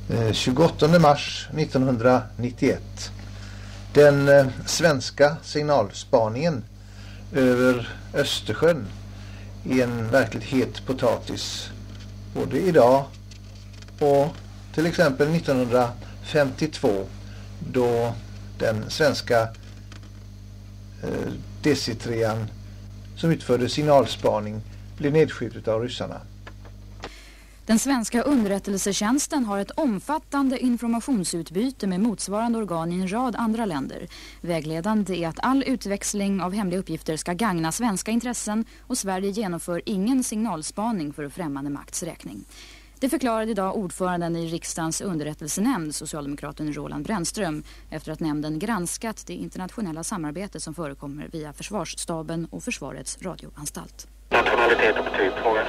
28 mars 1991. Den svenska signalspaningen över Östersjön är en verkligt het potatis. Både idag och till exempel 1952 då den svenska DC-3 som utförde signalspaning blev nedskjutet av ryssarna. Den svenska underrättelsetjänsten har ett omfattande informationsutbyte med motsvarande organ i en rad andra länder. Vägledande är att all utväxling av hemliga uppgifter ska gagna svenska intressen och Sverige genomför ingen signalspaning för främmande makts räkning. Det förklarade idag ordföranden i riksdagens underrättelsenämnd, socialdemokraten Roland Brännström, efter att nämnden granskat det internationella samarbete som förekommer via Försvarsstaben och Försvarets radioanstalt. Nationalitet och betygfråga.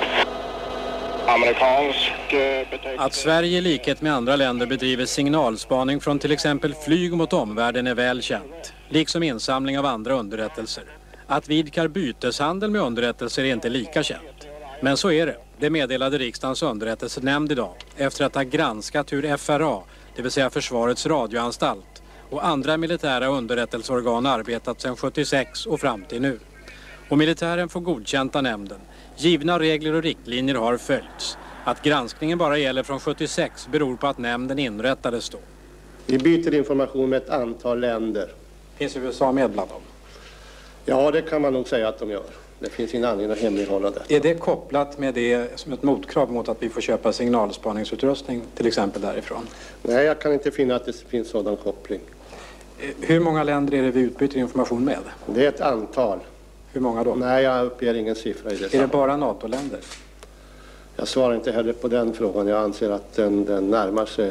Att Sverige i likhet med andra länder bedriver signalspaning från till exempel flyg mot omvärlden är väl känt, liksom insamling av andra underrättelser. Att vi idkar byteshandel med underrättelser är inte lika känt. Men så är det. Det meddelade riksdagens underrättelsenämnd idag efter att ha granskat hur FRA, det vill säga Försvarets radioanstalt, och andra militära underrättelseorgan arbetat sedan 76 och fram till nu. Och militären får godkänt av nämnden. Givna regler och riktlinjer har följts. Att granskningen bara gäller från 76 beror på att nämnden inrättades då. Vi byter information med ett antal länder. Finns USA med bland dem? Ja, det kan man nog säga att de gör. Det finns ingen anledning att hemlighålla det. Är det kopplat med det som ett motkrav mot att vi får köpa signalspaningsutrustning till exempel därifrån? Nej, jag kan inte finna att det finns sådan koppling. Hur många länder är det vi utbyter information med? Det är ett antal. Hur många då? Nej, jag uppger ingen siffra i det. Är det bara NATO-länder? Jag svarar inte heller på den frågan. Jag anser att den närmar sig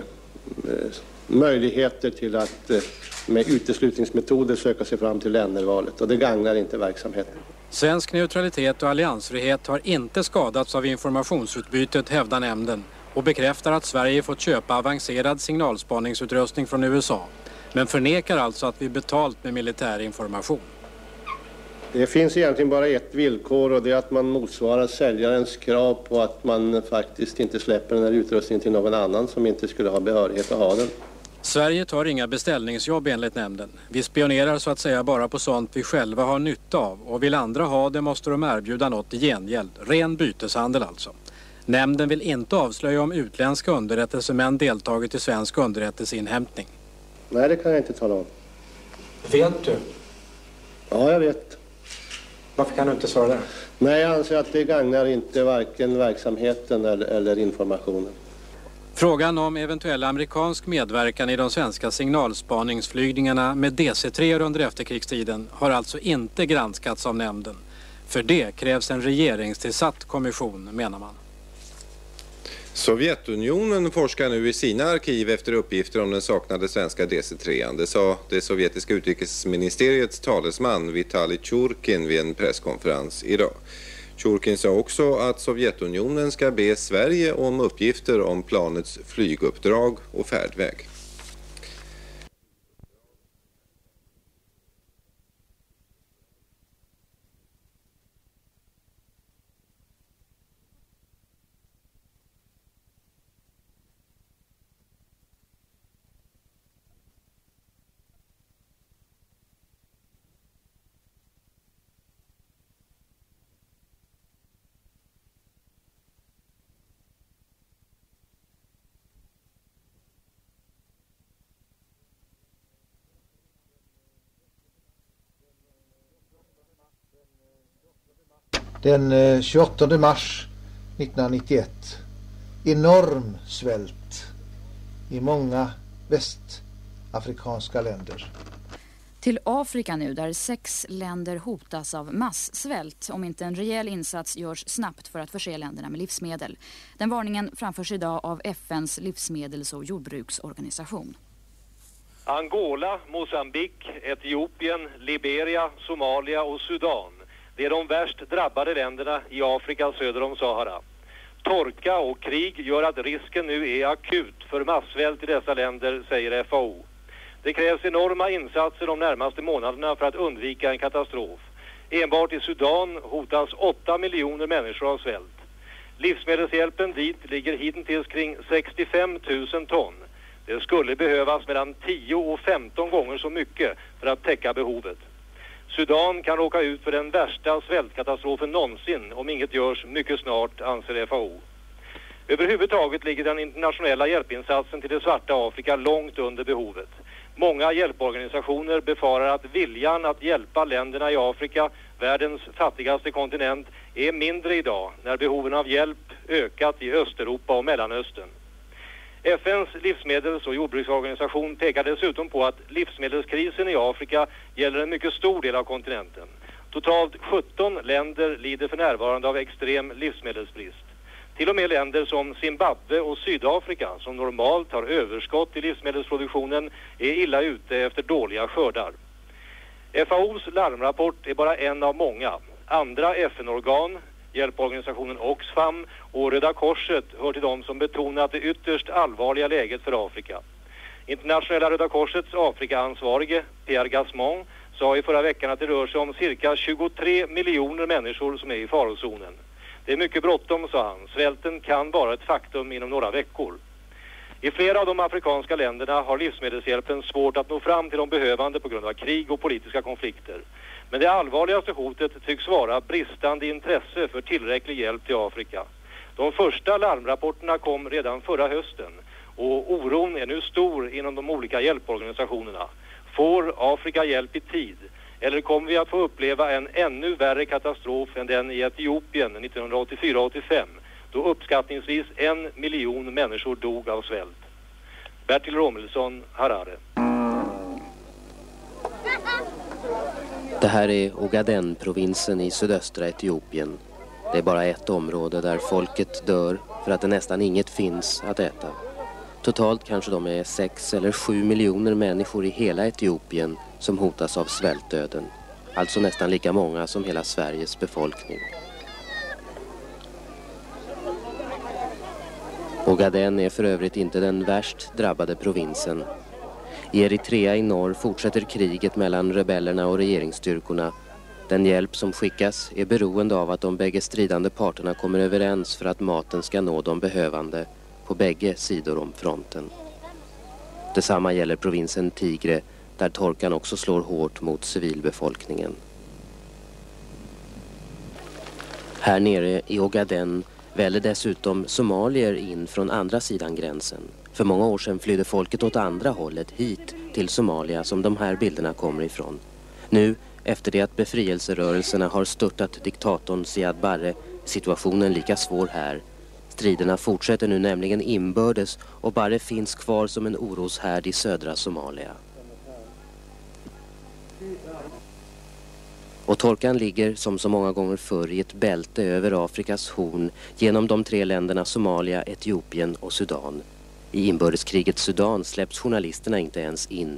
möjligheter till att med uteslutningsmetoder söka sig fram till ländervalet. Och det gagnar inte verksamheten. Svensk neutralitet och alliansfrihet har inte skadats av informationsutbytet, hävdar nämnden, och bekräftar att Sverige fått köpa avancerad signalspaningsutrustning från USA, men förnekar alltså att vi betalt med militär information. Det finns egentligen bara ett villkor, och det är att man motsvarar säljarens krav på att man faktiskt inte släpper den här utrustningen till någon annan som inte skulle ha behörighet att ha den. Sverige tar inga beställningsjobb enligt nämnden. Vi spionerar så att säga bara på sånt vi själva har nytta av, och vill andra ha det måste de erbjuda något i gengäld. Ren byteshandel alltså. Nämnden vill inte avslöja om utländska underrättelsemän deltagit i svensk underrättelseinhämtning. Nej, det kan jag inte tala om. Vet du? Ja, jag vet. Varför kan du inte svara där? Nej, jag anser att det gagnar inte varken verksamheten eller informationen. Frågan om eventuell amerikansk medverkan i de svenska signalspaningsflygningarna med DC-3 under efterkrigstiden har alltså inte granskats av nämnden. För det krävs en regeringstillsatt kommission, menar man. Sovjetunionen forskar nu i sina arkiv efter uppgifter om den saknade svenska DC-3. Det sa det sovjetiska utrikesministeriets talesman Vitali Churkin vid en presskonferens idag. Churkin sa också att Sovjetunionen ska be Sverige om uppgifter om planets flyguppdrag och färdväg. Den 28 mars 1991. Enorm svält i många västafrikanska länder. Till Afrika nu, där 6 länder hotas av massvält om inte en rejäl insats görs snabbt för att förse länderna med livsmedel. Den varningen framförs idag av FNs livsmedels- och jordbruksorganisation. Angola, Mosambik, Etiopien, Liberia, Somalia och Sudan. Det är de värst drabbade länderna i Afrika söder om Sahara. Torka och krig gör att risken nu är akut för massvält i dessa länder, säger FAO. Det krävs enorma insatser de närmaste månaderna för att undvika en katastrof. Enbart i Sudan hotas 8 miljoner människor av svält. Livsmedelshjälpen dit ligger hittills kring 65 25 000 ton. Det skulle behövas mellan 10 och 15 gånger så mycket för att täcka behovet. Sudan kan råka ut för den värsta svältkatastrofen någonsin om inget görs mycket snart, anser FAO. Överhuvudtaget ligger den internationella hjälpinsatsen till det svarta Afrika långt under behovet. Många hjälporganisationer befarar att viljan att hjälpa länderna i Afrika, världens fattigaste kontinent, är mindre idag när behoven av hjälp ökat i Östeuropa och Mellanöstern. FNs livsmedels- och jordbruksorganisation pekar dessutom på att livsmedelskrisen i Afrika gäller en mycket stor del av kontinenten. Totalt 17 länder lider för närvarande av extrem livsmedelsbrist. Till och med länder som Zimbabwe och Sydafrika, som normalt har överskott i livsmedelsproduktionen, är illa ute efter dåliga skördar. FAOs larmrapport är bara en av många. Andra FN-organ, hjälporganisationen Oxfam och Röda Korset hör till dem som betonat det ytterst allvarliga läget för Afrika. Internationella Röda Korsets Afrika-ansvarige Pierre Gasmon sa i förra veckan att det rör sig om cirka 23 miljoner människor som är i farozonen. Det är mycket bråttom, sa han. Svälten kan vara ett faktum inom några veckor. I flera av de afrikanska länderna har livsmedelshjälpen svårt att nå fram till de behövande på grund av krig och politiska konflikter. Men det allvarligaste hotet tycks vara bristande intresse för tillräcklig hjälp till Afrika. De första larmrapporterna kom redan förra hösten och oron är nu stor inom de olika hjälporganisationerna. Får Afrika hjälp i tid? Eller kommer vi att få uppleva en ännu värre katastrof än den i Etiopien 1984-85, då uppskattningsvis 1 miljon människor dog av svält? Bertil Romilsson, Harare. Det här är Ogaden-provinsen i sydöstra Etiopien. Det är bara ett område där folket dör för att det nästan inget finns att äta. Totalt kanske de är 6 eller 7 miljoner människor i hela Etiopien som hotas av svältdöden. Alltså nästan lika många som hela Sveriges befolkning. Ogaden är för övrigt inte den värst drabbade provinsen. I Eritrea i norr fortsätter kriget mellan rebellerna och regeringsstyrkorna. Den hjälp som skickas är beroende av att de bägge stridande parterna kommer överens för att maten ska nå de behövande på bägge sidor om fronten. Detsamma gäller provinsen Tigre, där torkan också slår hårt mot civilbefolkningen. Här nere i Ogaden väller dessutom somalier in från andra sidan gränsen. För många år sedan flydde folket åt andra hållet hit till Somalia som de här bilderna kommer ifrån. Nu, efter det att befrielserörelserna har störtat diktatorn Siad Barre, situationen lika svår här. Striderna fortsätter nu nämligen inbördes och Barre finns kvar som en oroshärd i södra Somalia. Och torkan ligger som så många gånger förr i ett bälte över Afrikas horn genom de 3 länderna Somalia, Etiopien och Sudan. I inbördeskriget Sudan släpps journalisterna inte ens in.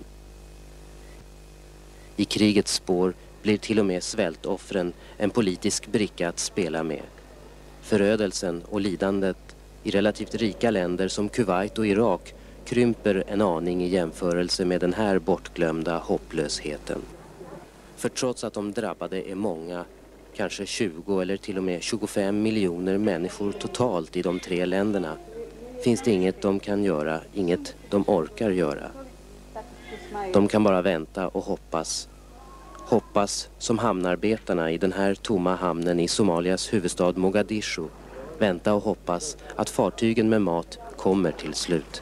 I krigets spår blir till och med svältoffren en politisk bricka att spela med. Förödelsen och lidandet i relativt rika länder som Kuwait och Irak krymper en aning i jämförelse med den här bortglömda hopplösheten. För trots att de drabbade är många, kanske 20 eller till och med 25 miljoner människor totalt i de 3 länderna, finns det inget de kan göra, inget de orkar göra. De kan bara vänta och hoppas. Hoppas som hamnarbetarna i den här tomma hamnen i Somalias huvudstad Mogadishu. Vänta och hoppas att fartygen med mat kommer till slut.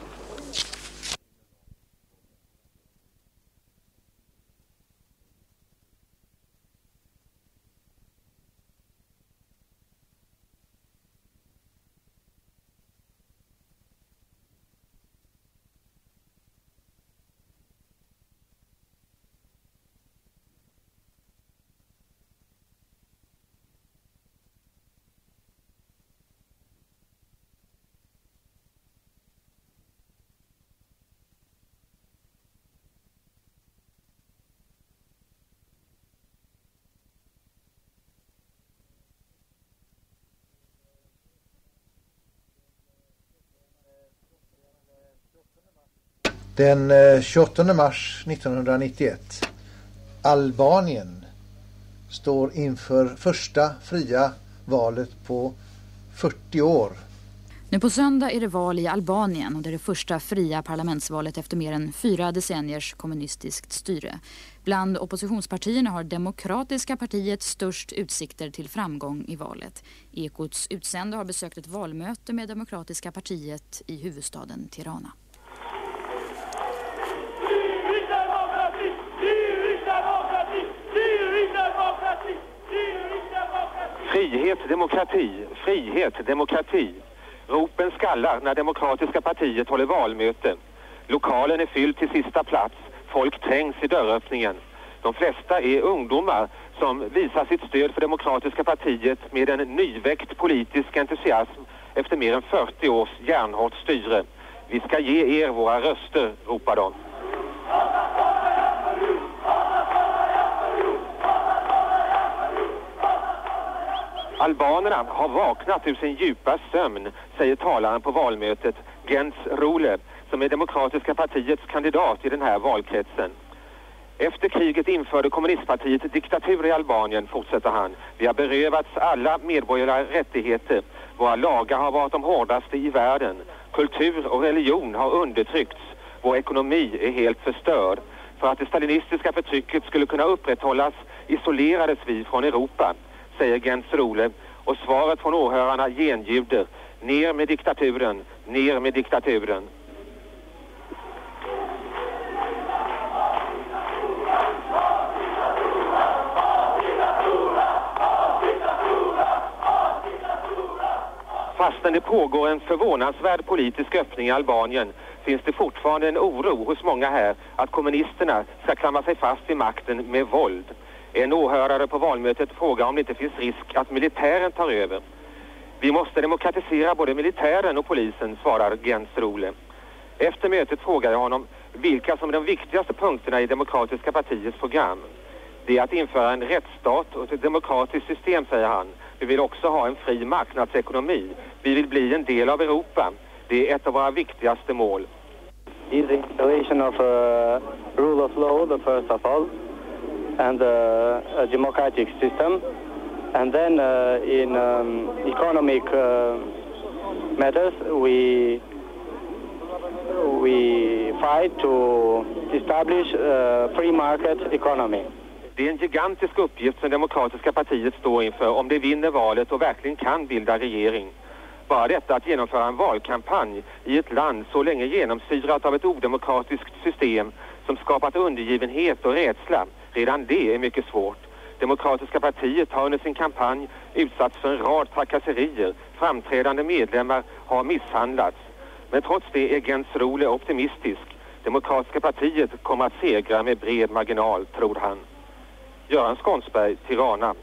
Den 28 mars 1991. Albanien står inför första fria valet på 40 år. Nu på söndag är det val i Albanien och det är det första fria parlamentsvalet efter mer än 4 decenniers kommunistiskt styre. Bland oppositionspartierna har Demokratiska partiet störst utsikter till framgång i valet. Ekots utsände har besökt ett valmöte med Demokratiska partiet i huvudstaden Tirana. Frihet, demokrati, frihet, demokrati. Ropen skallar när Demokratiska partiet håller valmöte. Lokalen är fylld till sista plats. Folk trängs i dörröppningen. De flesta är ungdomar som visar sitt stöd för Demokratiska partiet med en nyväckt politisk entusiasm efter mer än 40 års järnhårt styre. Vi ska ge er våra röster, ropar de. Albanerna har vaknat ur sin djupa sömn, säger talaren på valmötet, Gens Rule, som är Demokratiska partiets kandidat i den här valkretsen. Efter kriget införde kommunistpartiet diktatur i Albanien, fortsätter han. Vi har berövats alla medborgerliga rättigheter. Våra lagar har varit de hårdaste i världen. Kultur och religion har undertryckts. Vår ekonomi är helt förstörd. För att det stalinistiska förtrycket skulle kunna upprätthållas isolerades vi från Europa, säger Gens Rule, och svaret från åhörarna genljuder: ner med diktaturen, ner med diktaturen. Fastän det pågår en förvånansvärd politisk öppning i Albanien finns det fortfarande en oro hos många här att kommunisterna ska klamra sig fast vid makten med våld. En åhörare på valmötet frågar om det inte finns risk att militären tar över. Vi måste demokratisera både militären och polisen, svarar Gens Rule. Efter mötet frågar jag honom vilka som är de viktigaste punkterna i Demokratiska partiets program. Det är att införa en rättsstat och ett demokratiskt system, säger han. Vi vill också ha en fri marknadsekonomi. Vi vill bli en del av Europa. Det är ett av våra viktigaste mål. Is the installation of a rule of law, the first of all, and a democratic system, and then in economic matters we fight to establish a free market economy. Det är en gigantisk uppgift som Demokratiska partiet står inför om det vinner valet och verkligen kan bilda regering. Bara detta att genomföra en valkampanj i ett land så länge genomsyrat av ett odemokratiskt system som skapat undergivenhet och rädsla, redan det är mycket svårt. Demokratiska partiet har under sin kampanj utsatts för en rad trakasserier. Framträdande medlemmar har misshandlats. Men trots det är Gens Rule optimistisk. Demokratiska partiet kommer att segra med bred marginal, tror han. Göran Skånsberg, Tirana.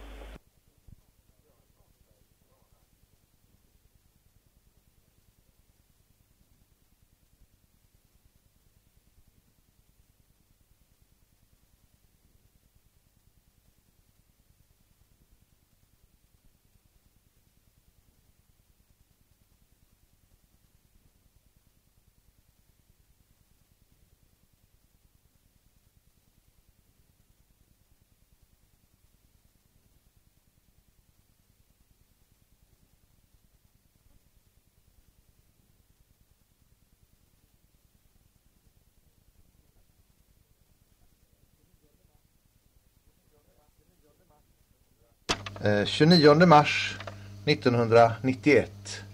Eh, 29 mars 1991.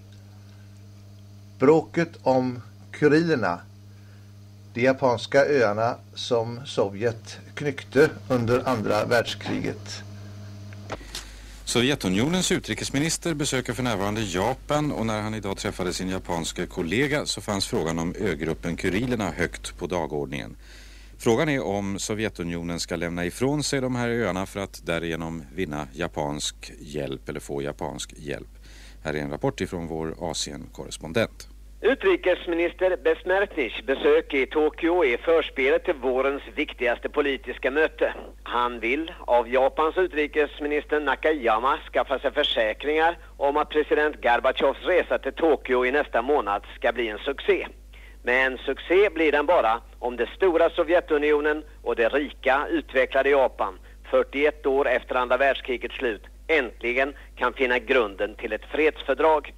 Bråket om Kurilerna, de japanska öarna som Sovjet knyckte under andra världskriget. Sovjetunionens utrikesminister besöker för närvarande Japan, och när han idag träffade sin japanska kollega så fanns frågan om ögruppen Kurilerna högt på dagordningen. Frågan är om Sovjetunionen ska lämna ifrån sig de här öarna för att därigenom vinna japansk hjälp eller få japansk hjälp. Här är en rapport ifrån vår Asien-korrespondent. Utrikesminister Besmertniks besök i Tokyo är förspelet till vårens viktigaste politiska möte. Han vill av Japans utrikesminister Nakayama skaffa sig försäkringar om att president Gorbatjovs resa till Tokyo i nästa månad ska bli en succé. Men succé blir den bara om det stora Sovjetunionen och det rika utvecklade Japan 41 år efter andra världskrigets slut äntligen kan finna grunden till ett fredsfördrag.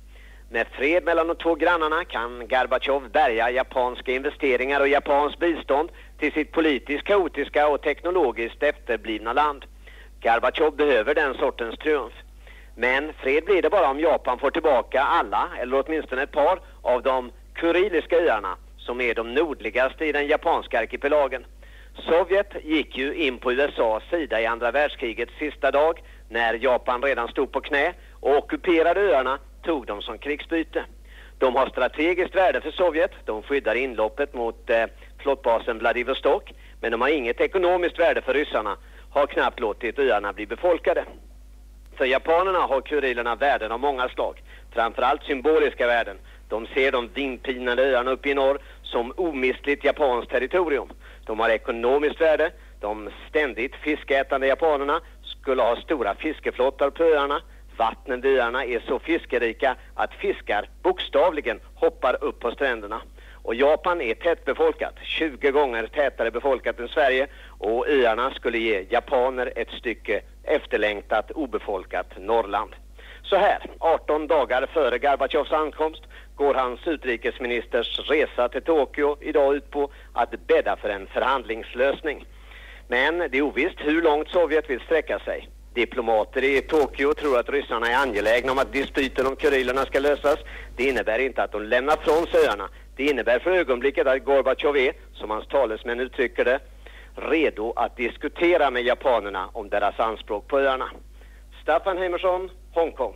Med fred mellan de två grannarna kan Gorbatjov bärga japanska investeringar och japanskt bistånd till sitt politiskt kaotiska och teknologiskt efterblivna land. Gorbatjov behöver den sortens triumf. Men fred blir det bara om Japan får tillbaka alla, eller åtminstone ett par, av de Kuriliska öarna som är de nordligaste i den japanska arkipelagen. Sovjet gick ju in på USAs sida i andra världskrigets sista dag när Japan redan stod på knä och ockuperade öarna tog dem som krigsbyte. De har strategiskt värde för Sovjet, de skyddar inloppet mot flottbasen Vladivostok, men de har inget ekonomiskt värde för ryssarna, har knappt låtit öarna bli befolkade. För japanerna har Kurilerna värden av många slag, framförallt symboliska värden. De ser de vindpinade öarna uppe i norr som omistligt japanskt territorium. De har ekonomiskt värde. De ständigt fiskätande japanerna skulle ha stora fiskeflottar på öarna. Vattnen vid öarna är så fiskerika att fiskar bokstavligen hoppar upp på stränderna. Och Japan är tättbefolkat, 20 gånger tätare befolkat än Sverige, och öarna skulle ge japaner ett stycke efterlängtat obefolkat Norrland. Så här, 18 dagar före Gorbatjovs ankomst, går hans utrikesministers resa till Tokyo idag ut på att bädda för en förhandlingslösning. Men det är ovisst hur långt Sovjet vill sträcka sig. Diplomater i Tokyo tror att ryssarna är angelägna om att dispyten om Kurilerna ska lösas. Det innebär inte att de lämnar från sig öarna. Det innebär för ögonblicket att Gorbatjov är, som hans talesmän uttrycker det, redo att diskutera med japanerna om deras anspråk på öarna. Staffan Heimersson, Hongkong.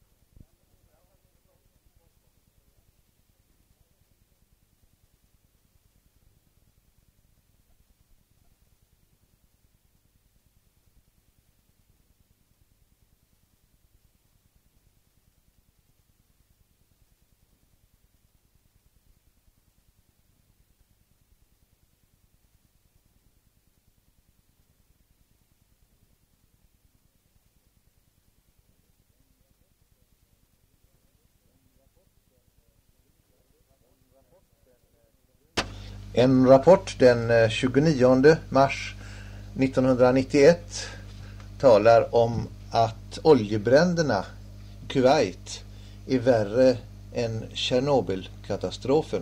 En rapport den 29 mars 1991 talar om att oljebränderna i Kuwait är värre än Tjernobylkatastrofen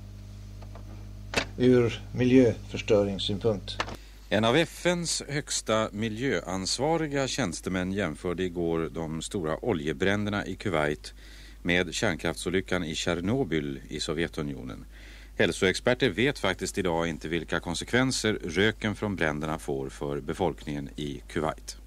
ur miljöförstöringssynpunkt. En av FNs högsta miljöansvariga tjänstemän jämförde igår de stora oljebränderna i Kuwait med kärnkraftsolyckan i Tjernobyl i Sovjetunionen. Hälsoexperter vet faktiskt idag inte vilka konsekvenser röken från bränderna får för befolkningen i Kuwait.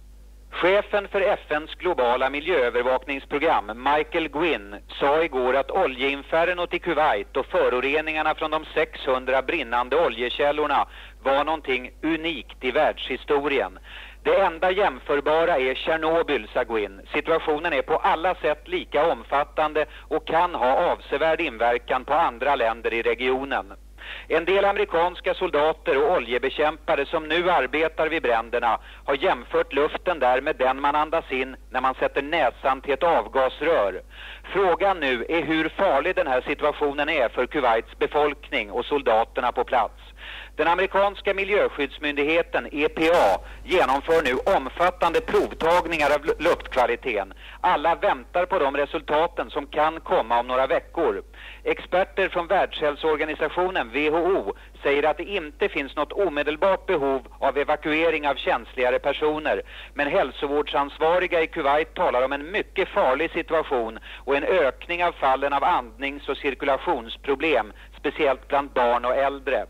Chefen för FNs globala miljöövervakningsprogram, Michael Gwynn, sa igår att oljeinfernot i Kuwait och föroreningarna från de 600 brinnande oljekällorna var någonting unikt i världshistorien. Det enda jämförbara är Tjernobyl, sa Gwynn. Situationen är på alla sätt lika omfattande och kan ha avsevärd inverkan på andra länder i regionen. En del amerikanska soldater och oljebekämpare som nu arbetar vid bränderna har jämfört luften där med den man andas in när man sätter näsan till ett avgasrör. Frågan nu är hur farlig den här situationen är för Kuwaits befolkning och soldaterna på plats. Den amerikanska miljöskyddsmyndigheten EPA genomför nu omfattande provtagningar av luftkvaliteten. Alla väntar på de resultaten som kan komma om några veckor. Experter från Världshälsoorganisationen WHO säger att det inte finns något omedelbart behov av evakuering av känsligare personer. Men hälsovårdsansvariga i Kuwait talar om en mycket farlig situation och en ökning av fallen av andnings- och cirkulationsproblem, speciellt bland barn och äldre.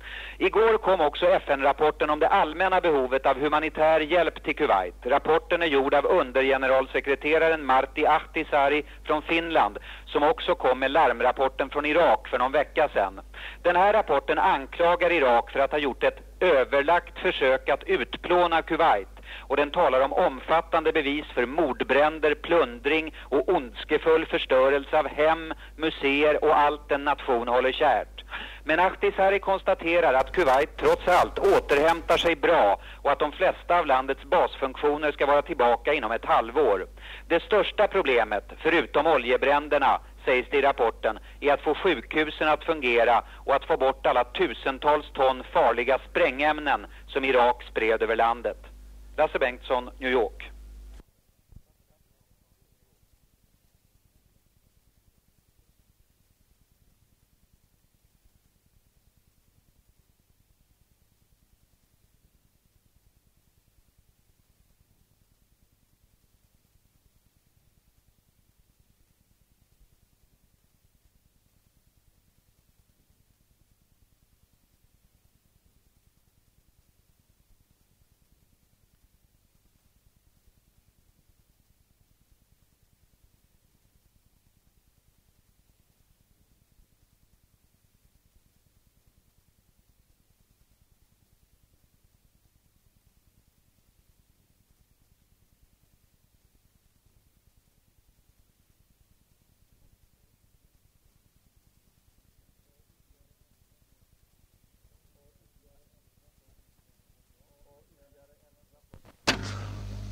Igår kom också FN-rapporten om det allmänna behovet av humanitär hjälp till Kuwait. Rapporten är gjord av undergeneralsekreteraren Martti Ahtisaari från Finland, som också kom med larmrapporten från Irak för någon vecka sedan. Den här rapporten anklagar Irak för att ha gjort ett överlagt försök att utplåna Kuwait. Och den talar om omfattande bevis för mordbränder, plundring och ondskefull förstörelse av hem, museer och allt en nation håller kärt. Men Ahtisaari konstaterar att Kuwait trots allt återhämtar sig bra och att de flesta av landets basfunktioner ska vara tillbaka inom ett halvår. Det största problemet, förutom oljebränderna, sägs det i rapporten, är att få sjukhusen att fungera och att få bort alla tusentals ton farliga sprängämnen som Irak spred över landet. Lasse Bengtsson, New York.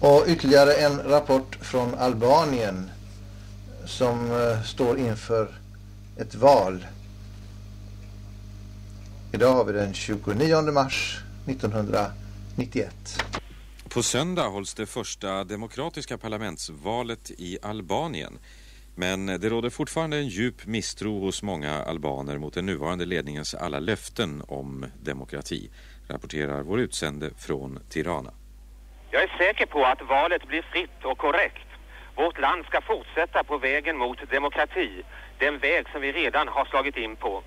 Och ytterligare en rapport från Albanien som står inför ett val. Idag har vi den 29 mars 1991. På söndag hålls det första demokratiska parlamentsvalet i Albanien. Men det råder fortfarande en djup misstro hos många albaner mot den nuvarande ledningens alla löften om demokrati, rapporterar vår utsände från Tirana. Jag är säker på att valet blir fritt och korrekt. Vårt land ska fortsätta på vägen mot demokrati, den väg som vi redan har slagit in på.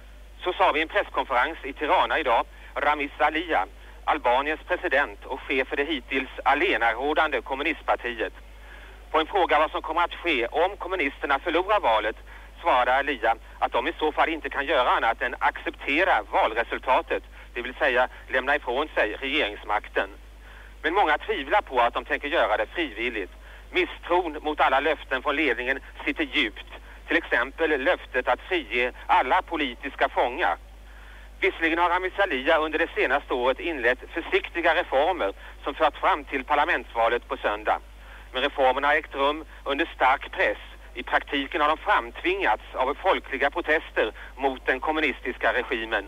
Så sa vi en presskonferens i Tirana idag. Ramiz Alia, Albaniens president och chef för det hittills allenarådande kommunistpartiet. På en fråga vad som kommer att ske om kommunisterna förlorar valet svarade Alia att de i så fall inte kan göra annat än acceptera valresultatet, det vill säga lämna ifrån sig regeringsmakten. Men många tvivlar på att de tänker göra det frivilligt. Misstron mot alla löften från ledningen sitter djupt. Till exempel löftet att frige alla politiska fångar. Visserligen har Ramiz Alia under det senaste året inlett försiktiga reformer som fört fram till parlamentsvalet på söndag. Men reformerna har ägt rum under stark press. I praktiken har de framtvingats av folkliga protester mot den kommunistiska regimen.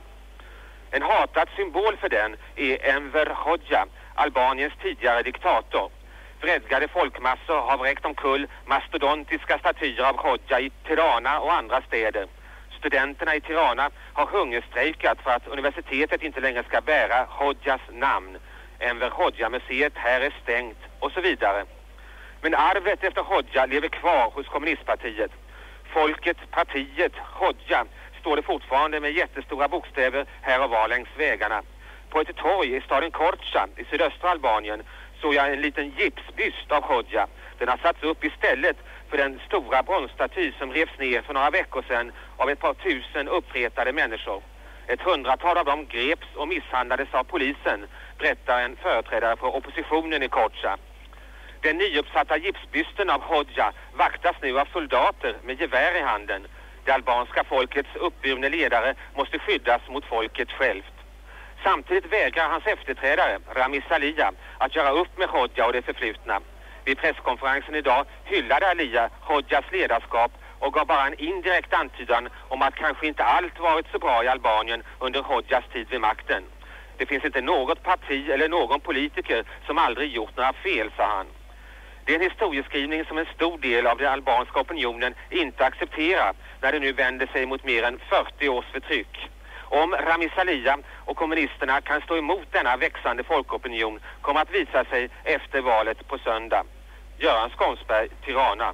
En hatad symbol för den är Enver Hoxha, Albaniens tidigare diktator. Vredgade folkmassor har vräkt omkull mastodontiska statyer av Hoxha i Tirana och andra städer. Studenterna i Tirana har hungerstrejkat för att universitetet inte längre ska bära Hoxhas namn. Enver Hoxha-museet här är stängt och så vidare. Men arvet efter Hoxha lever kvar hos kommunistpartiet. Folket, partiet, Hoxha står det fortfarande med jättestora bokstäver här och var längs vägarna. På ett torg i staden Korça i sydöstra Albanien såg jag en liten gipsbyst av Hoxha. Den har satts upp istället för den stora bronsstaty som revs ner för några veckor sedan av ett par tusen uppretade människor. Ett 100-tal av dem greps och misshandlades av polisen, berättar en företrädare för oppositionen i Korça. Den nyuppsatta gipsbysten av Hoxha vaktas nu av soldater med gevär i handen. Det albanska folkets uppburne ledare måste skyddas mot folket självt. Samtidigt vägrar hans efterträdare, Ramiz Alia, att göra upp med Hoxha och det förflutna. Vid presskonferensen idag hyllade Alia Hoxhas ledarskap och gav bara en indirekt antydan om att kanske inte allt varit så bra i Albanien under Hoxhas tid vid makten. Det finns inte något parti eller någon politiker som aldrig gjort några fel, sa han. Det är en historieskrivning som en stor del av den albanska opinionen inte accepterar när det nu vänder sig mot mer än 40 års förtryck. Om Ramiz Alia och kommunisterna kan stå emot denna växande folkopinion kommer att visa sig efter valet på söndag. Göran Skånsberg, Tirana.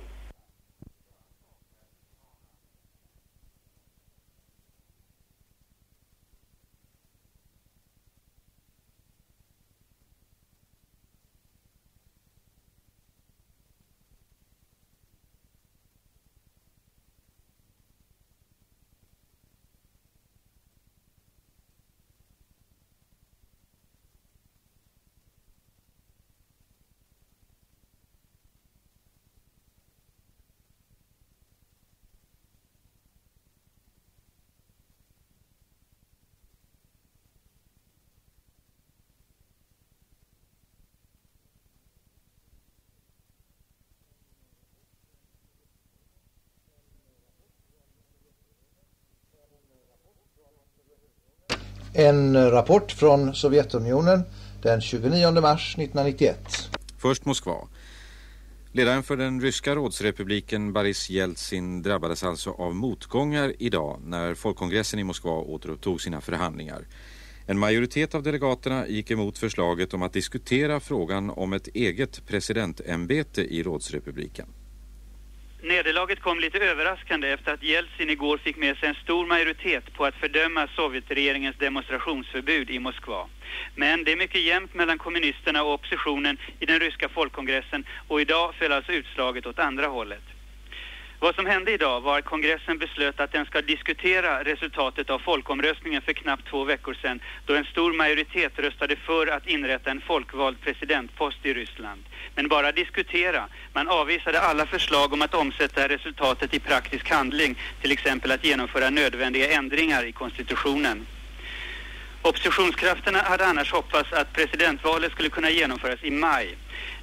En rapport från Sovjetunionen den 29 mars 1991. Först Moskva. Ledaren för den ryska rådsrepubliken Boris Jeltsin drabbades alltså av motgångar idag när folkkongressen i Moskva återupptog sina förhandlingar. En majoritet av delegaterna gick emot förslaget om att diskutera frågan om ett eget presidentämbete i rådsrepubliken. Nederlaget kom lite överraskande efter att Jeltsin igår fick med sig en stor majoritet på att fördöma Sovjetregeringens demonstrationsförbud i Moskva. Men det är mycket jämnt mellan kommunisterna och oppositionen i den ryska folkkongressen och idag föll alltså utslaget åt andra hållet. Vad som hände idag var att kongressen beslöt att den ska diskutera resultatet av folkomröstningen för knappt 2 veckor sedan då en stor majoritet röstade för att inrätta en folkvald presidentpost i Ryssland. Men bara diskutera. Man avvisade alla förslag om att omsätta resultatet i praktisk handling, till exempel att genomföra nödvändiga ändringar i konstitutionen. Oppositionskrafterna hade annars hoppats att presidentvalet skulle kunna genomföras i maj.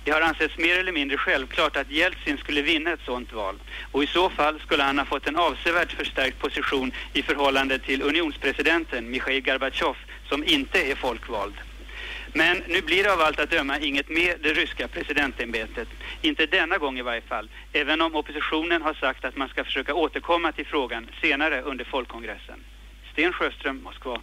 Det har ansetts mer eller mindre självklart att Jeltsin skulle vinna ett sådant val. Och i så fall skulle han ha fått en avsevärt förstärkt position i förhållande till unionspresidenten Mikhail Gorbatjov, som inte är folkvald. Men nu blir det av allt att döma inget med det ryska presidentämbetet. Inte denna gång i varje fall. Även om oppositionen har sagt att man ska försöka återkomma till frågan senare under folkkongressen. Sten Sjöström, Moskva.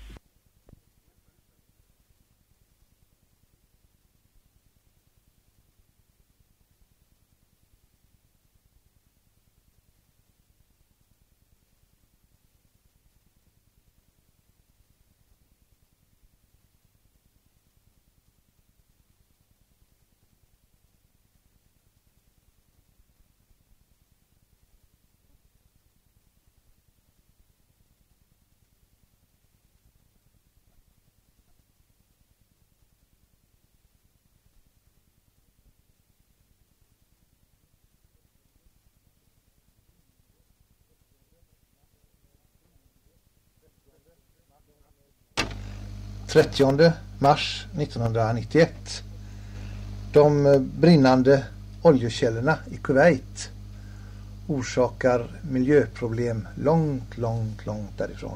Mars 1991. De brinnande oljekällorna i Kuwait orsakar miljöproblem långt därifrån.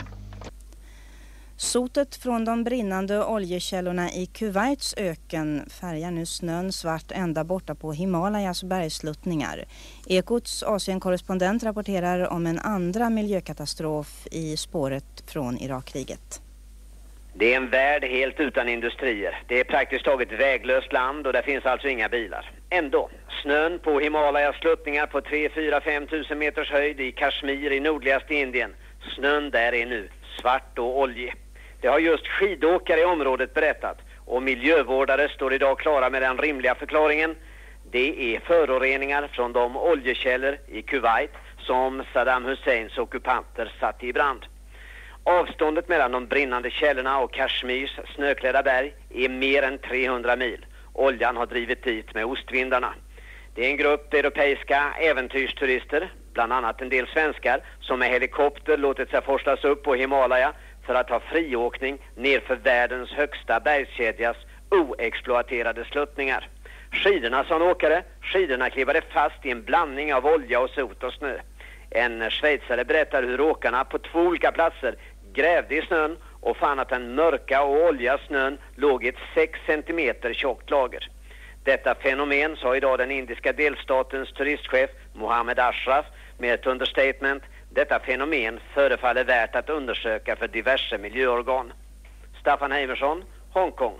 Sotet från de brinnande oljekällorna i Kuwaits öken färgar nu snön svart ända borta på Himalayas bergsluttningar. Ekots Asienkorrespondent rapporterar om en andra miljökatastrof i spåret från Irakkriget. Det är en värld helt utan industrier. Det är praktiskt taget väglöst land och där finns alltså inga bilar. Ändå, snön på Himalayas sluttningar på 3-4-5 000 meters höjd i Kashmir i nordligaste Indien. Snön där är nu svart och oljig. Det har just skidåkare i området berättat och miljövårdare står idag klara med den rimliga förklaringen. Det är föroreningar från de oljekällor i Kuwait som Saddam Husseins ockupanter satte i brand. Avståndet mellan de brinnande källorna och Kashmirs snöklädda berg är mer än 300 mil. Oljan har drivit dit med ostvindarna. Det är en grupp europeiska äventyrsturister, bland annat en del svenskar, som med helikopter låtit sig forslas upp på Himalaya för att ha friåkning nerför världens högsta bergskedjas oexploaterade sluttningar. Skidorna, sa en åkare, skidorna klibbade fast i en blandning av olja och sot och snö. En schweizare berättar hur åkarna på 2 olika platser grävde i snön och fann att den mörka och olja snön låg i ett 6 centimeter tjockt lager. Detta fenomen, sa idag den indiska delstatens turistchef Mohammed Ashraf med ett understatement, detta fenomen förefaller värt att undersöka för diverse miljöorgan. Staffan Heimersson, Hongkong.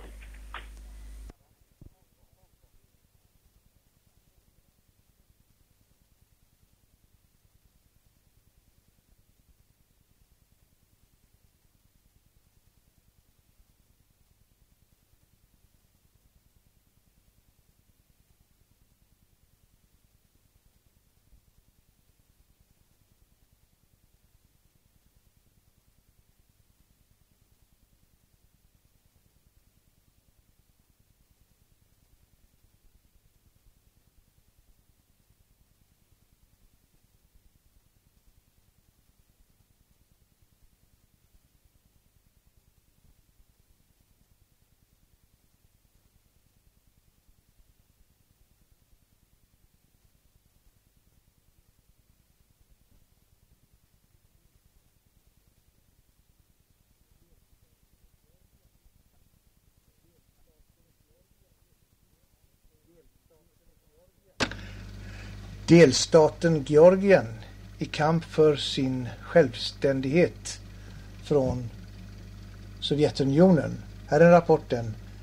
Delstaten Georgien i kamp för sin självständighet från Sovjetunionen. Här är rapporten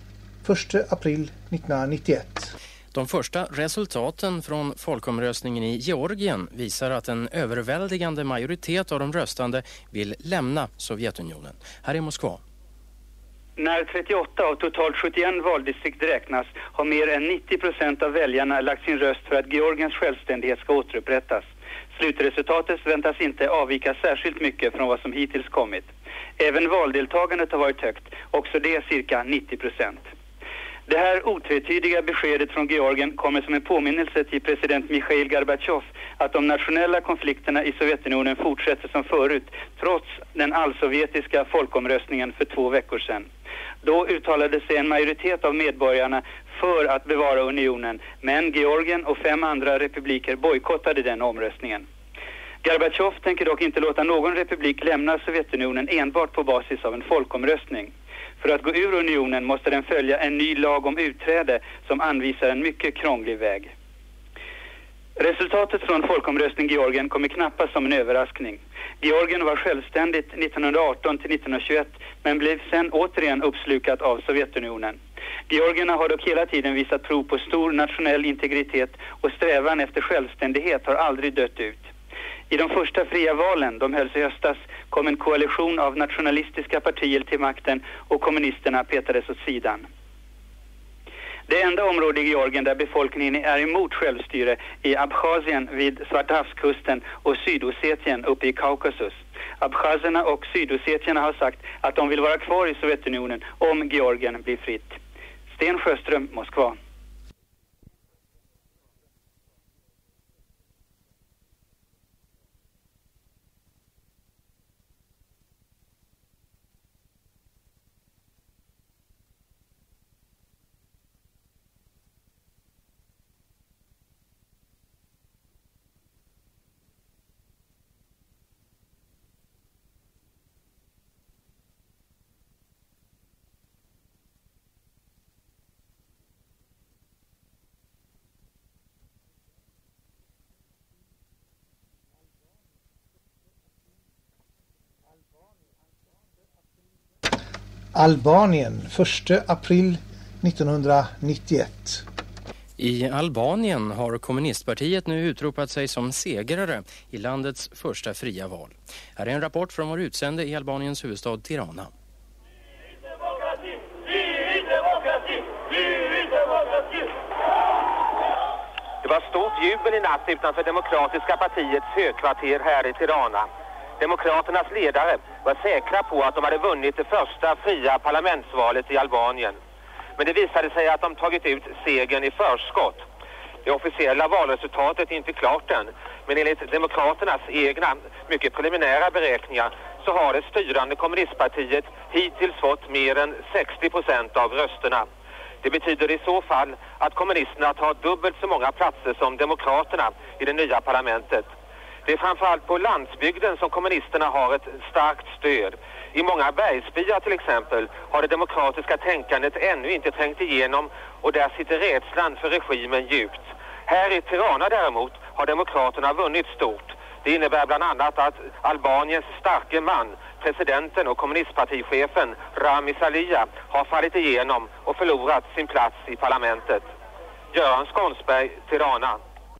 1 april 1991. De första resultaten från folkomröstningen i Georgien visar att en överväldigande majoritet av de röstande vill lämna Sovjetunionen. Här i Moskva. När 38 av totalt 71 valdistrikt räknas har mer än 90% av väljarna lagt sin röst för att Georgiens självständighet ska återupprättas. Slutresultatet väntas inte avvika särskilt mycket från vad som hittills kommit. Även valdeltagandet har varit högt, också det cirka 90%. Det här otvetydiga beskedet från Georgien kommer som en påminnelse till president Mikhail Gorbatjov att de nationella konflikterna i Sovjetunionen fortsätter som förut, trots den allsovjetiska folkomröstningen för 2 veckor sedan. Då uttalade sig en majoritet av medborgarna för att bevara unionen, men Georgien och 5 andra republiker bojkottade den omröstningen. Gorbatjov tänker dock inte låta någon republik lämna Sovjetunionen enbart på basis av en folkomröstning. För att gå ur unionen måste den följa en ny lag om utträde som anvisar en mycket krånglig väg. Resultatet från folkomröstning i Georgien kommer knappast som en överraskning. Georgien var självständigt 1918 till 1921 men blev sen återigen uppslukat av Sovjetunionen. Georgierna har dock hela tiden visat prov på stor nationell integritet och strävan efter självständighet har aldrig dött ut. I de första fria valen, de hölls i höstas, kom en koalition av nationalistiska partier till makten och kommunisterna petades åt sidan. Det enda område i Georgien där befolkningen är emot självstyre är Abchazien vid Svarta havskusten och Sydossetien uppe i Kaukasus. Abchazerna och Sydossetierna har sagt att de vill vara kvar i Sovjetunionen om Georgien blir fritt. Sten Sjöström, Moskva. Albanien, 1 april 1991. I Albanien har kommunistpartiet nu utropat sig som segrare i landets första fria val. Här är en rapport från vår utsände i Albaniens huvudstad Tirana. Det var stort jubel i natt utanför Demokratiska partiets högkvarter här i Tirana. Demokraternas ledare var säkra på att de hade vunnit det första fria parlamentsvalet i Albanien. Men det visade sig att de tagit ut segern i förskott. Det officiella valresultatet är inte klart än, men enligt Demokraternas egna mycket preliminära beräkningar så har det styrande kommunistpartiet hittills fått mer än 60% av rösterna. Det betyder i så fall att kommunisterna tar dubbelt så många platser som Demokraterna i det nya parlamentet. Det är framförallt på landsbygden som kommunisterna har ett starkt stöd. I många bergsbyar till exempel har det demokratiska tänkandet ännu inte trängt igenom och där sitter rädslan för regimen djupt. Här i Tirana däremot har demokraterna vunnit stort. Det innebär bland annat att Albaniens starke man, presidenten och kommunistpartichefen Rami Salia har fallit igenom och förlorat sin plats i parlamentet. Göran Skånsberg, Tirana.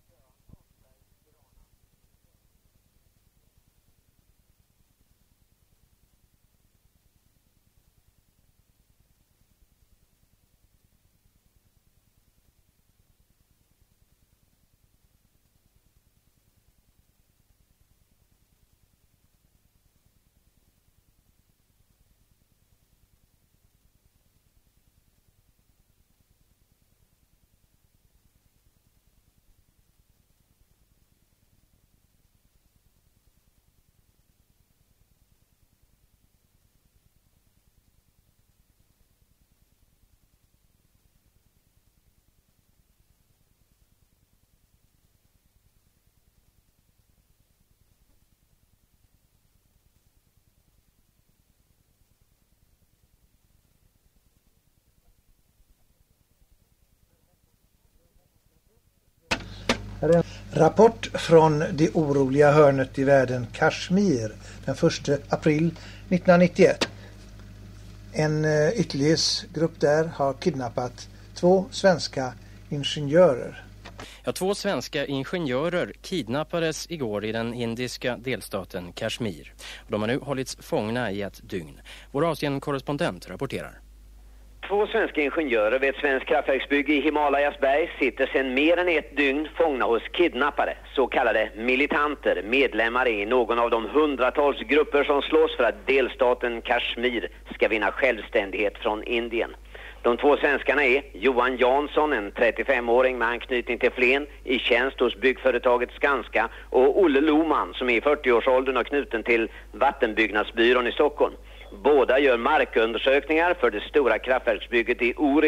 Rapport från det oroliga hörnet i världen Kashmir den 1 april 1991. En ytterlighetsgrupp där har kidnappat 2 svenska ingenjörer. Ja, 2 svenska ingenjörer kidnappades igår i den indiska delstaten Kashmir. De har nu hållits fångna i ett dygn. Vår Asien-korrespondent rapporterar. 2 svenska ingenjörer vid ett svenskt kraftverksbygge i Himalayas berg sitter sedan mer än ett dygn fångna hos kidnappare, så kallade militanter, medlemmar i någon av de hundratals grupper som slåss för att delstaten Kashmir ska vinna självständighet från Indien. De 2 svenskarna är Johan Jansson, en 35-åring med anknytning till Flen i tjänst hos byggföretaget Skanska, och Olle Loman som är i 40-årsåldern och knuten till Vattenbyggnadsbyrån i Stockholm. Båda gör markundersökningar för det stora kraftverksbygget i Uri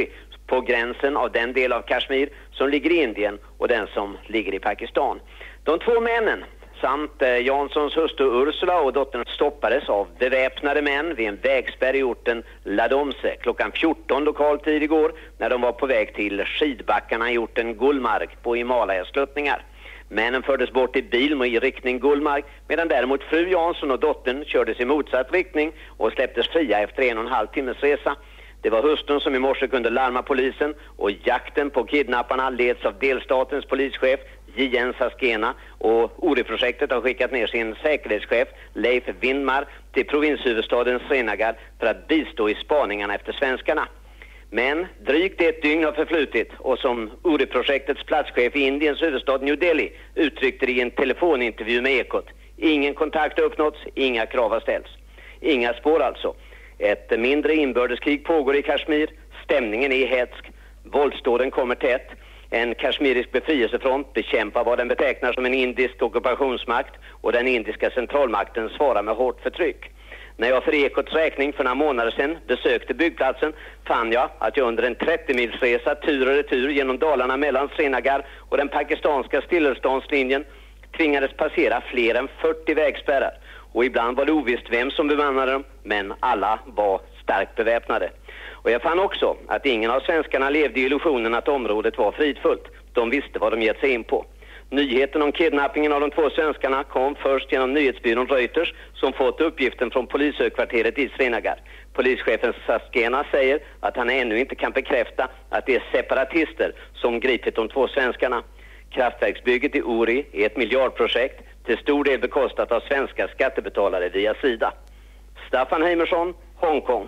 på gränsen av den del av Kashmir som ligger i Indien och den som ligger i Pakistan. De två männen samt Janssons hustru Ursula och dottern stoppades av beväpnade män vid en vägspärr i orten Ladomse klockan 14 lokal tid igår när de var på väg till skidbackarna i orten Gulmarg på Himalaya-sluttningar. Männen fördes bort i bil i riktning Gulmarg medan däremot fru Jansson och dottern kördes i motsatt riktning och släpptes fria efter 1,5 timmes resa. Det var hustrun som i morse kunde larma polisen och jakten på kidnapparna leds av delstatens polischef J.N. Saskena och ORI-projektet har skickat ner sin säkerhetschef Leif Windmar till provinshuvudstaden Srinagar för att bistå i spaningarna efter svenskarna. Men drygt ett dygn har förflutit och som ORI-projektets platschef i Indiens huvudstad New Delhi uttryckte det i en telefonintervju med Ekot. Ingen kontakt har uppnåtts, inga krav har ställts. Inga spår alltså. Ett mindre inbördeskrig pågår i Kashmir, stämningen är hätsk, våldsdåden kommer tätt. En kashmirisk befrielsefront bekämpar vad den betecknar som en indisk ockupationsmakt och den indiska centralmakten svarar med hårt förtryck. När jag för Ekots räkning för några månader sedan besökte byggplatsen fann jag att jag under en 30-milsresa tur och retur genom dalarna mellan Srinagar och den pakistanska stilleståndslinjen tvingades passera fler än 40 vägspärrar. Och ibland var det ovisst vem som bemannade dem, men alla var starkt beväpnade. Och jag fann också att ingen av svenskarna levde i illusionen att området var fridfullt. De visste vad de gett sig in på. Nyheten om kidnappingen av de två svenskarna kom först genom nyhetsbyrån Reuters som fått uppgiften från polishögkvarteret i Srinagar. Polischefen Saskena säger att han ännu inte kan bekräfta att det är separatister som gripit de två svenskarna. Kraftverksbygget i Uri är ett miljardprojekt till stor del bekostat av svenska skattebetalare via Sida. Staffan Heimersson, Hongkong.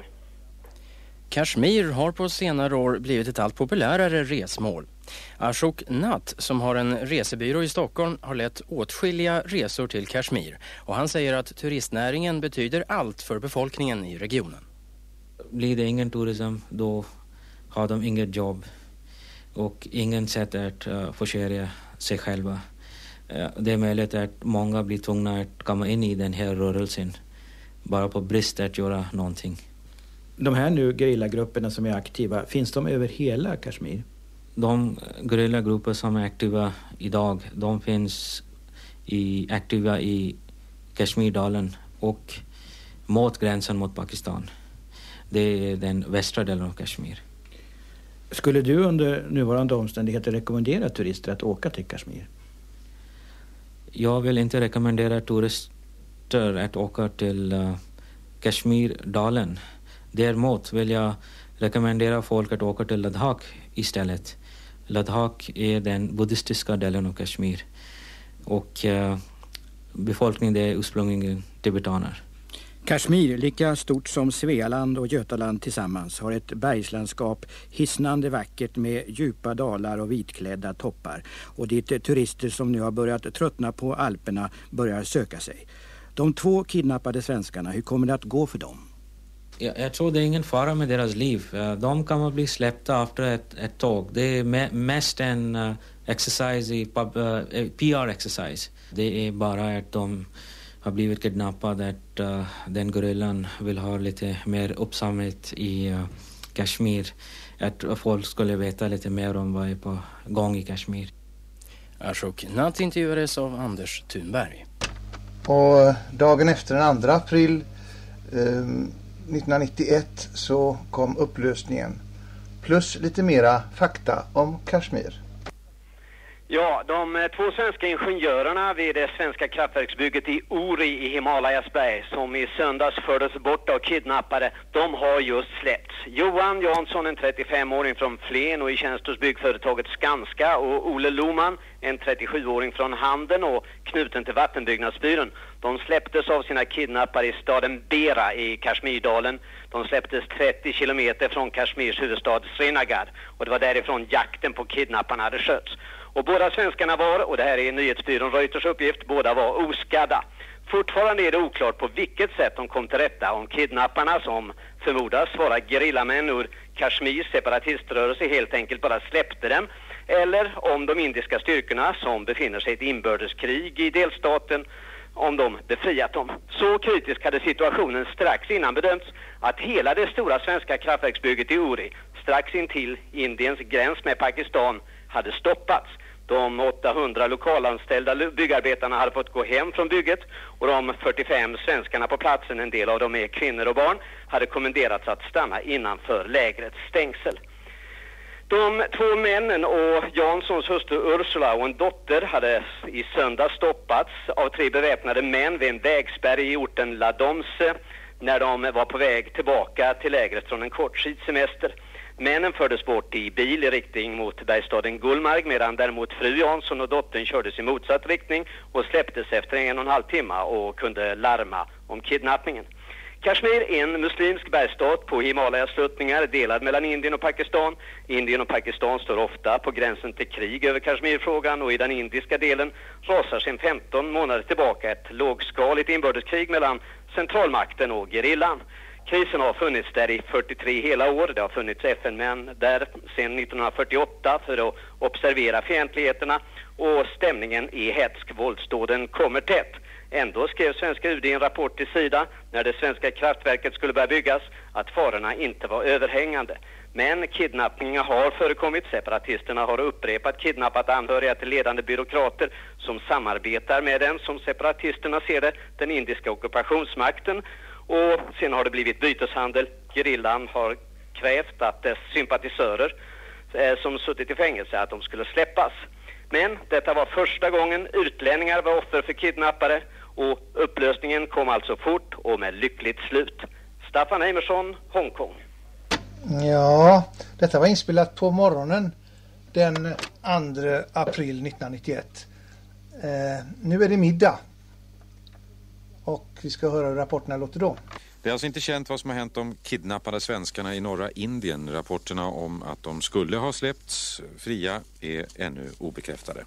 Kashmir har på senare år blivit ett allt populärare resmål. Ashok Nath, som har en resebyrå i Stockholm, har lett åtskilliga resor till Kashmir. Och han säger att turistnäringen betyder allt för befolkningen i regionen. Blir det ingen turism, då har de inget jobb och ingen sätt att försörja sig själva. Det är möjligt att många blir tvungna att komma in i den här rörelsen bara på brist att göra någonting. De här nu gerillagrupperna som är aktiva, finns de över hela Kashmir? De gerillagrupper som är aktiva idag, de finns aktiva i Kashmirdalen och mot gränsen mot Pakistan. Det är den västra delen av Kashmir. Skulle du under nuvarande omständigheter rekommendera turister att åka till Kashmir? Jag vill inte rekommendera turister att åka till Kashmirdalen. Däremot vill jag rekommendera folk att åka till Ladakh istället. Ladakh är den buddhistiska delen av Kashmir och befolkningen är ursprungligen tibetaner. Kashmir, lika stort som Svealand och Götaland tillsammans, har ett bergslandskap hisnande vackert med djupa dalar och vitklädda toppar. Och dit turister som nu har börjat tröttna på Alperna börjar söka sig. De två kidnappade svenskarna, hur kommer det att gå för dem? Jag tror det är ingen fara med deras liv. De kommer att bli släppta efter ett tag. Det är mest en exercise, PR-exercise. Det är bara att de har blivit kidnappade, att den gerillan vill ha lite mer uppsamhet i Kashmir. Att folk skulle veta lite mer om vad är på gång i Kashmir. Ashok Nath intervjuades av Anders Thunberg. Och dagen efter den 2 april 1991 så kom upplösningen. Plus lite mera fakta om Kashmir. Ja, de två svenska ingenjörerna vid det svenska kraftverksbygget i Uri i Himalayas berg som i söndags fördes bort av kidnappare, de har just släppts. Johan Jansson, en 35-åring från Flen och i tjänst hos byggföretaget Skanska, och Ole Loman, en 37-åring från Handen och knuten till vattenbyggnadsbyrån. De släpptes av sina kidnappare i staden Bera i Kashmirdalen. De släpptes 30 kilometer från Kashmirs huvudstad Srinagar och det var därifrån jakten på kidnapparna hade skötts. Och båda svenskarna var, och det här är nyhetsbyrån Reuters uppgift, båda var oskadda. Fortfarande är det oklart på vilket sätt de kom till rätta, om kidnapparna som förmodas vara gerillamän ur Kashmirs separatiströrelse helt enkelt bara släppte dem, eller om de indiska styrkorna som befinner sig i ett inbördeskrig i delstaten, om de befriat dem. Så kritisk hade situationen strax innan bedömts att hela det stora svenska kraftverksbygget i Uri strax intill Indiens gräns med Pakistan hade stoppats. De 800 lokalanställda byggarbetarna hade fått gå hem från bygget och de 45 svenskarna på platsen, en del av dem är kvinnor och barn, hade kommenderats att stanna innanför lägrets stängsel. De 2 männen och Janssons hustru Ursula och en dotter hade i söndag stoppats av 3 beväpnade män vid en vägspärr i orten La Domse när de var på väg tillbaka till lägret från en kort skidsemester. Männen fördes bort i bil i riktning mot bergstaden Gulmarg medan däremot fru Jansson och dottern kördes i motsatt riktning och släpptes efter 1,5 timme och kunde larma om kidnappningen. Kashmir är en muslimsk bergsstat på Himalayas sluttningar delad mellan Indien och Pakistan. Indien och Pakistan står ofta på gränsen till krig över Kashmirfrågan och i den indiska delen rasar sedan 15 månader tillbaka ett lågskaligt inbördeskrig mellan centralmakten och gerillan. Krisen har funnits där i 43 hela år. Det har funnits FN-män där sedan 1948 för att observera fientligheterna och stämningen i hätsk våldsdåden kommer tätt. Ändå skrev svenska UD i en rapport till Sida när det svenska kraftverket skulle börja byggas att farorna inte var överhängande. Men kidnappningar har förekommit. Separatisterna har upprepat kidnappat anhöriga till ledande byråkrater som samarbetar med den, som separatisterna ser det, den indiska ockupationsmakten. Och sen har det blivit byteshandel. Gerillan har krävt att dess sympatisörer som suttit i fängelse att de skulle släppas. Men detta var första gången utlänningar var offer för kidnappare och upplösningen kom alltså fort och med lyckligt slut. Staffan Heimersson, Hongkong. Ja, detta var inspelat på morgonen den 2 april 1991. Nu är det middag. Och vi ska höra hur rapporterna låter då. Det är alltså inte känt vad som har hänt de kidnappade svenskarna i norra Indien. Rapporterna om att de skulle ha släppts fria är ännu obekräftade.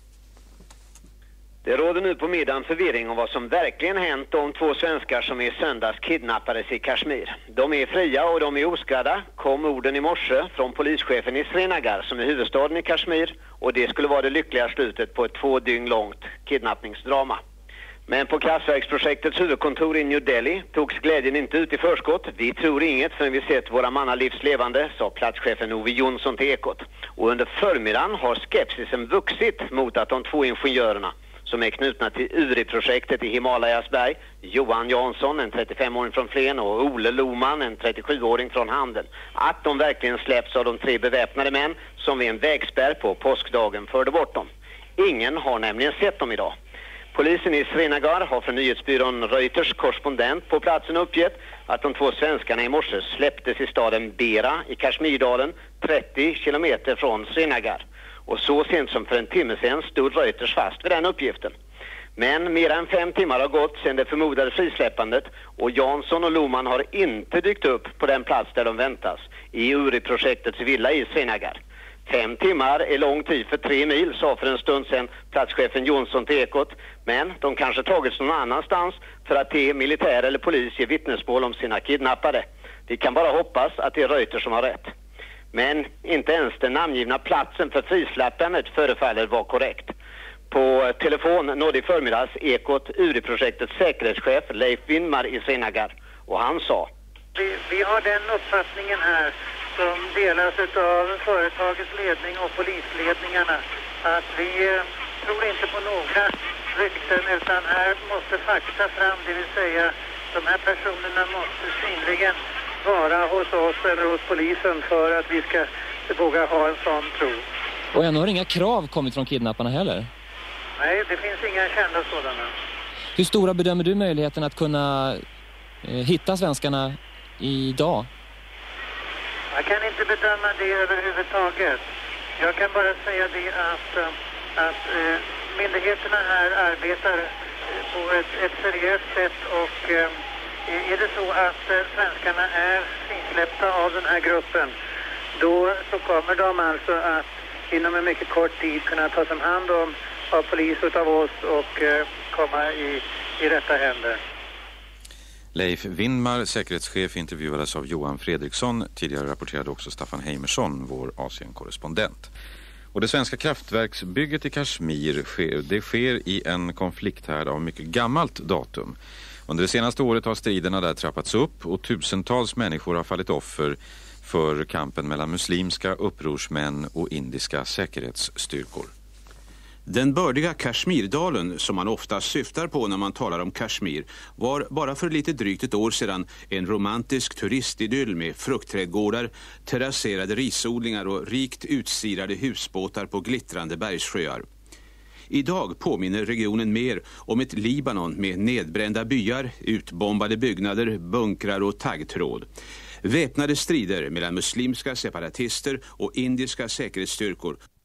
Det råder nu på middagen förvirring om vad som verkligen hänt de 2 svenskar som i söndags kidnappades i Kashmir. De är fria och de är oskadda, kom orden i morse från polischefen i Srinagar som är huvudstaden i Kashmir, och det skulle vara det lyckliga slutet på ett 2 dygn långt kidnappningsdrama. Men på kraftverksprojektets huvudkontor i New Delhi togs glädjen inte ut i förskott. Vi tror inget förrän vi sett våra mannar livslevande, sa platschefen Ove Jonsson till Ekot. Och under förmiddagen har skepsisen vuxit mot att de 2 ingenjörerna som är knutna till URI-projektet i Himalayas berg, Johan Jansson, en 35-åring från Flen, och Ole Lohman, en 37-åring från Handen, att de verkligen släpps av de 3 beväpnade män som vid en vägspärr på påskdagen förde bort dem. Ingen har nämligen sett dem idag. Polisen i Srinagar har för nyhetsbyrån Reuters korrespondent på platsen uppgett att de 2 svenskarna i morse släpptes i staden Bera i Kashmirdalen 30 kilometer från Srinagar. Och så sent som för en timme sedan stod Reuters fast vid den uppgiften. Men mer än 5 timmar har gått sedan det förmodade frisläppandet och Jansson och Lohman har inte dykt upp på den plats där de väntas, i URI-projektets villa i Srinagar. 5 timmar är lång tid för 3 mil, sa för en stund sedan platschefen Jonsson till Ekot. Men de kanske tagits någon annanstans för att ge militär eller polis ge vittnesmål om sina kidnappade. Vi kan bara hoppas att det är Reuters som har rätt. Men inte ens den namngivna platsen för frisläppandet förefaller vara korrekt. På telefon nådde i förmiddags Ekot URI-projektets säkerhetschef Leif Winmar i Srinagar. Och han sa: Vi har den uppfattningen här som delas av företagets ledning och polisledningarna att vi tror inte på några rykten utan här måste fakta fram, det vill säga de här personerna måste synligen vara hos oss eller hos polisen för att vi ska våga ha en sån tro. Och ännu har inga krav kommit från kidnapparna heller? Nej, det finns inga kända sådana. Hur stora bedömer du möjligheten att kunna hitta svenskarna idag? Jag kan inte bedöma det överhuvudtaget. Jag kan bara säga det att myndigheterna här arbetar på ett seriöst sätt och är det så att svenskarna är insläppta av den här gruppen, då så kommer de alltså att inom en mycket kort tid kunna tas om hand om av polis och av oss och komma i rätta händer. Leif Winmar, säkerhetschef, intervjuades av Johan Fredriksson. Tidigare rapporterade också Staffan Heimersson, vår Asienkorrespondent. Och det svenska kraftverksbygget i Kashmir sker i en konflikthärd av mycket gammalt datum. Under det senaste året har striderna där trappats upp och tusentals människor har fallit offer för kampen mellan muslimska upprorsmän och indiska säkerhetsstyrkor. Den bördiga Kashmirdalen, som man ofta syftar på när man talar om Kashmir, var bara för lite drygt ett år sedan en romantisk turistidyll med fruktträdgårdar, terrasserade risodlingar och rikt utsirade husbåtar på glittrande bergssjöar. Idag påminner regionen mer om ett Libanon med nedbrända byar, utbombade byggnader, bunkrar och taggtråd. Väpnade strider mellan muslimska separatister och indiska säkerhetsstyrkor